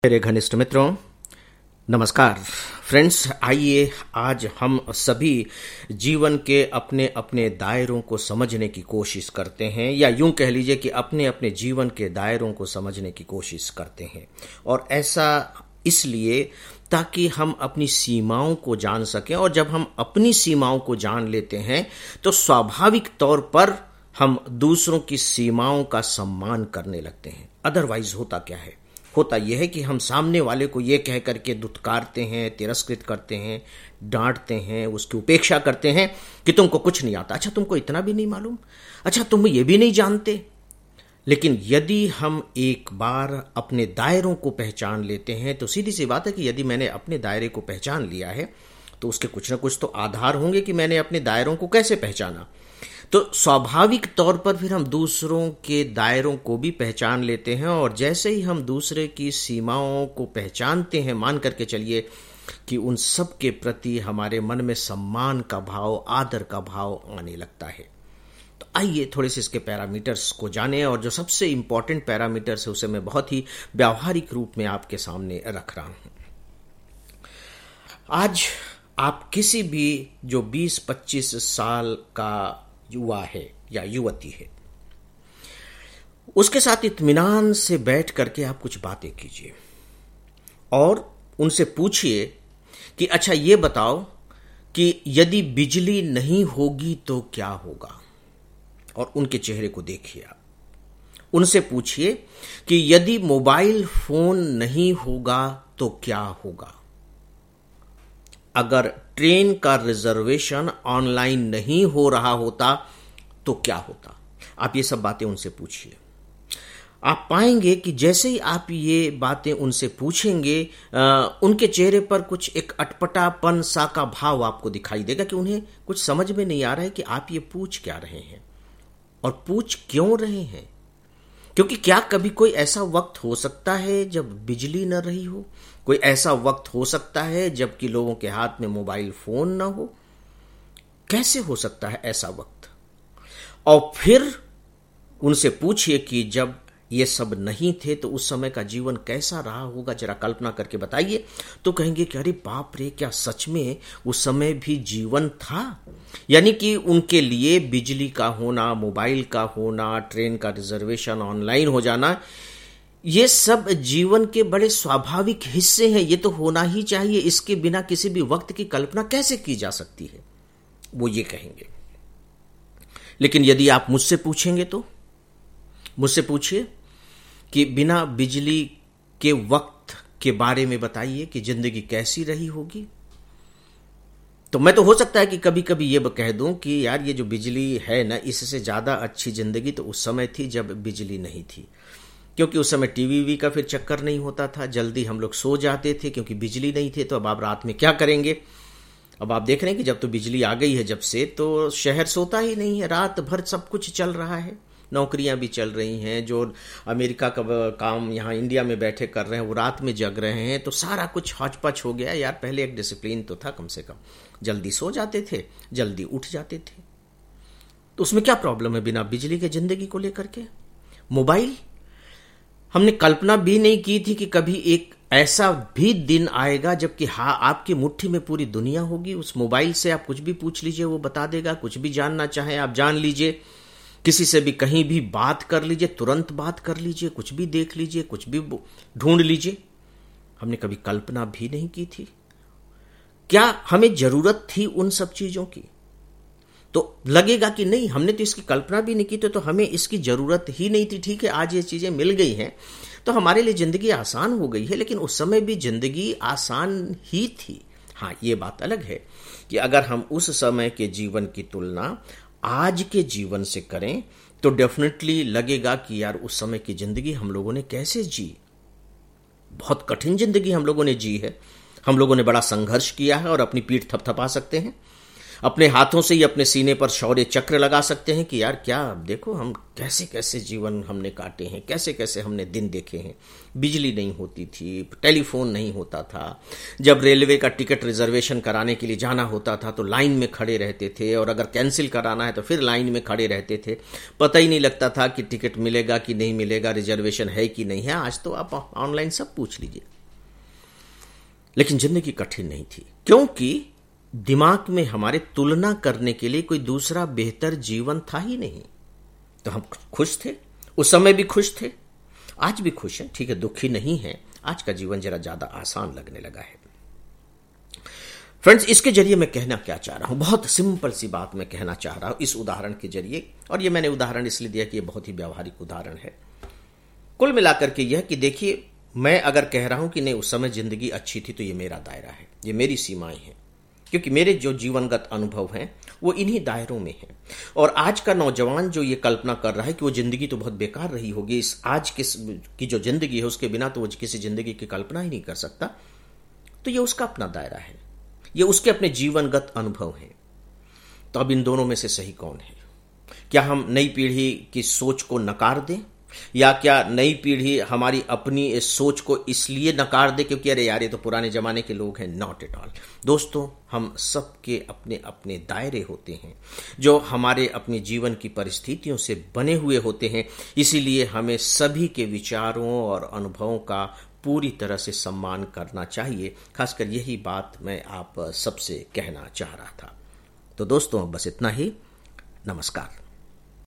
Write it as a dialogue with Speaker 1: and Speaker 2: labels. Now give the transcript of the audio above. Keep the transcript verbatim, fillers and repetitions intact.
Speaker 1: मेरे घनिष्ठ मित्रों, नमस्कार फ्रेंड्स। आइए आज हम सभी जीवन के अपने अपने दायरों को समझने की कोशिश करते हैं, या यूं कह लीजिए कि अपने अपने जीवन के दायरों को समझने की कोशिश करते हैं। और ऐसा इसलिए ताकि हम अपनी सीमाओं को जान सकें, और जब हम अपनी सीमाओं को जान लेते हैं तो स्वाभाविक तौर पर हम दूसरों की सीमाओं का सम्मान करने लगते हैं। अदरवाइज होता क्या है? होता यह है कि हम सामने वाले को यह कह करके दुत्कारते हैं, तिरस्कृत करते हैं, डांटते हैं, उसकी उपेक्षा करते हैं कि तुमको कुछ नहीं आता, अच्छा तुमको इतना भी नहीं मालूम, अच्छा तुम ये भी नहीं जानते। लेकिन यदि हम एक बार अपने दायरों को पहचान लेते हैं तो सीधी सी बात है कि यदि मैंने अपने दायरे को पहचान लिया है तो उसके कुछ ना कुछ तो आधार होंगे कि मैंने अपने दायरों को कैसे पहचाना। तो स्वाभाविक तौर पर फिर हम दूसरों के दायरों को भी पहचान लेते हैं, और जैसे ही हम दूसरे की सीमाओं को पहचानते हैं, मान करके चलिए कि उन सब के प्रति हमारे मन में सम्मान का भाव, आदर का भाव आने लगता है। तो आइए थोड़े से इसके पैरामीटर्स को जानें, और जो सबसे इंपॉर्टेंट पैरामीटर्स है उसे मैं बहुत ही व्यावहारिक रूप में आपके सामने रख रहा हूं। आज आप किसी भी जो बीस पच्चीस साल का युवा है या युवती है, उसके साथ इत्मीनान से बैठ करके आप कुछ बातें कीजिए और उनसे पूछिए कि अच्छा ये बताओ कि यदि बिजली नहीं होगी तो क्या होगा। और उनके चेहरे को देखिए, आप उनसे पूछिए कि यदि मोबाइल फोन नहीं होगा तो क्या होगा, अगर ट्रेन का रिजर्वेशन ऑनलाइन नहीं हो रहा होता तो क्या होता। आप ये सब बातें उनसे पूछिए। आप पाएंगे कि जैसे ही आप ये बातें उनसे पूछेंगे, आ, उनके चेहरे पर कुछ एक अटपटापन सा का भाव आपको दिखाई देगा कि उन्हें कुछ समझ में नहीं आ रहा है कि आप ये पूछ क्या रहे हैं और पूछ क्यों रहे हैं। क्योंकि क्या कभी कोई ऐसा वक्त हो सकता है जब बिजली न रही हो? कोई ऐसा वक्त हो सकता है जबकि लोगों के हाथ में मोबाइल फोन न हो? कैसे हो सकता है ऐसा वक्त? और फिर उनसे पूछिए कि जब ये सब नहीं थे तो उस समय का जीवन कैसा रहा होगा, जरा कल्पना करके बताइए। तो कहेंगे कि अरे बाप रे, क्या सच में उस समय भी जीवन था? यानी कि उनके लिए बिजली का होना, मोबाइल का होना, ट्रेन का रिजर्वेशन ऑनलाइन हो जाना, ये सब जीवन के बड़े स्वाभाविक हिस्से हैं। ये तो होना ही चाहिए, इसके बिना किसी भी वक्त की कल्पना कैसे की जा सकती है, वो ये कहेंगे। लेकिन यदि आप मुझसे पूछेंगे तो मुझसे पूछिए कि बिना बिजली के वक्त के बारे में बताइए कि जिंदगी कैसी रही होगी। तो मैं तो हो सकता है कि कभी कभी ये कह दूं कि यार ये जो बिजली है ना, इससे ज्यादा अच्छी जिंदगी तो उस समय थी जब बिजली नहीं थी। क्योंकि उस समय टीवी वी का फिर चक्कर नहीं होता था, जल्दी हम लोग सो जाते थे क्योंकि बिजली नहीं थे। तो अब आप रात में क्या करेंगे? अब आप देख रहे हैं कि जब तो बिजली आ गई है जब से, तो शहर सोता ही नहीं है, रात भर सब कुछ चल रहा है, नौकरियां भी चल रही हैं। जो अमेरिका का काम यहाँ इंडिया में बैठे कर रहे हैं वो रात में जग रहे हैं। तो सारा कुछ हौच-पच हो गया यार। पहले एक डिसिप्लिन तो था, कम से कम जल्दी सो जाते थे, जल्दी उठ जाते थे। तो उसमें क्या प्रॉब्लम है बिना बिजली के जिंदगी को लेकर के? मोबाइल, हमने कल्पना भी नहीं की थी कि कभी एक ऐसा भी दिन आएगा जबकि हाँ आपकी मुट्ठी में पूरी दुनिया होगी। उस मोबाइल से आप कुछ भी पूछ लीजिए, वो बता देगा। कुछ भी जानना चाहें आप जान लीजिए, किसी से भी कहीं भी बात कर लीजिए, तुरंत बात कर लीजिए, कुछ भी देख लीजिए, कुछ भी ढूंढ लीजिए। हमने कभी कल्पना भी नहीं की थी। क्या हमें जरूरत थी उन सब चीजों की? तो लगेगा कि नहीं, हमने तो इसकी कल्पना भी नहीं की थी, तो हमें इसकी जरूरत ही नहीं थी। ठीक है, आज ये चीजें मिल गई हैं तो हमारे लिए जिंदगी आसान हो गई है, लेकिन उस समय भी जिंदगी आसान ही थी। हाँ, ये बात अलग है कि अगर हम उस समय के जीवन की तुलना आज के जीवन से करें तो डेफिनेटली लगेगा कि यार उस समय की जिंदगी हम लोगों ने कैसे जी। बहुत कठिन जिंदगी हम लोगों ने जी है। हम लोगों ने बड़ा संघर्ष किया है और अपनी पीठ थपथपा सकते हैं। अपने हाथों से ही अपने सीने पर शौर्य चक्र लगा सकते हैं कि यार क्या देखो हम कैसे कैसे जीवन हमने काटे हैं, कैसे कैसे हमने दिन देखे हैं। बिजली नहीं होती थी, टेलीफोन नहीं होता था, जब रेलवे का टिकट रिजर्वेशन कराने के लिए जाना होता था तो लाइन में खड़े रहते थे, और अगर कैंसिल कराना है तो फिर लाइन में खड़े रहते थे। पता ही नहीं लगता था कि टिकट मिलेगा कि नहीं मिलेगा, रिजर्वेशन है कि नहीं है। आज तो आप ऑनलाइन सब पूछ लीजिए। लेकिन जिंदगी कठिन नहीं थी, क्योंकि दिमाग में हमारे तुलना करने के लिए कोई दूसरा बेहतर जीवन था ही नहीं। तो हम खुश थे, उस समय भी खुश थे, आज भी खुश हैं, ठीक है, दुखी नहीं है। आज का जीवन जरा ज्यादा आसान लगने लगा है। फ्रेंड्स, इसके जरिए मैं कहना क्या चाह रहा हूं, बहुत सिंपल सी बात मैं कहना चाह रहा हूं इस उदाहरण के जरिए, और ये मैंने उदाहरण इसलिए दिया कि ये बहुत ही व्यावहारिक उदाहरण है। कुल मिलाकर के यह कि देखिए, मैं अगर कह रहा हूं कि नहीं उस समय जिंदगी अच्छी थी, तो ये मेरा दायरा है, ये मेरी सीमाएं हैं, क्योंकि मेरे जो जीवनगत अनुभव हैं वो इन्हीं दायरों में हैं। और आज का नौजवान जो ये कल्पना कर रहा है कि वो जिंदगी तो बहुत बेकार रही होगी, इस आज किस की जो जिंदगी है उसके बिना तो वो किसी जिंदगी की कल्पना ही नहीं कर सकता, तो ये उसका अपना दायरा है, ये उसके अपने जीवनगत अनुभव हैं। तो अब इन दोनों में से सही कौन है? क्या हम नई पीढ़ी की सोच को नकार दें, या क्या नई पीढ़ी हमारी अपनी इस सोच को इसलिए नकार दे क्योंकि अरे यार ये तो पुराने जमाने के लोग हैं? नॉट एट ऑल दोस्तों, हम सबके अपने अपने दायरे होते हैं जो हमारे अपने जीवन की परिस्थितियों से बने हुए होते हैं। इसीलिए हमें सभी के विचारों और अनुभवों का पूरी तरह से सम्मान करना चाहिए। खासकर यही बात मैं आप सबसे कहना चाह रहा था। तो दोस्तों, बस इतना ही। नमस्कार।